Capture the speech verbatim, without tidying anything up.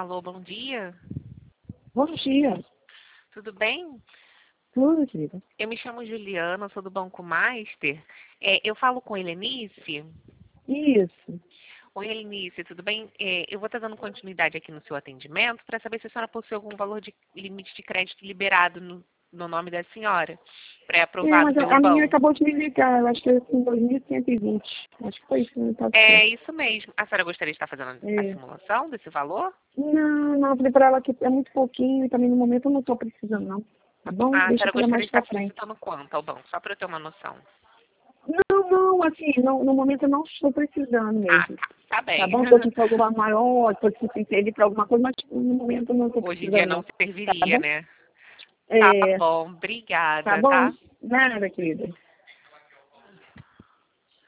Alô, bom dia. Bom dia. Tudo bem? Tudo, querida. Eu me chamo Juliana, sou do Banco Master. É, eu falo com Helenice. Isso. Oi, Helenice, tudo bem? É, eu vou estar dando continuidade aqui no seu atendimento para saber se a senhora possui algum valor de limite de crédito liberado no, no nome da senhora, É, pré-aprovado mas a, pelo a menina banco. acabou de me ligar, eu acho que é com dois mil cento e vinte. Acho que foi isso, não tá É certo. isso mesmo. A senhora gostaria de estar fazendo a É. simulação desse valor? Não, não, eu falei pra ela que é muito pouquinho e também no momento eu não tô precisando, não. Tá bom? Ah, a Deixa senhora para gostaria mais de pra estar frente. solicitando quanto ao banco? Só para eu ter uma noção. Não, não, assim, não, no momento eu não estou precisando Ah, mesmo. tá. Tá Tá bem. bom? Estou aqui para alguma maior, estou aqui servir para alguma coisa, mas no momento eu não estou Hoje em dia precisando, não não. Tá serviria, bom? né? Tá É, bom, tá obrigada, bom? tá? Nada, querida.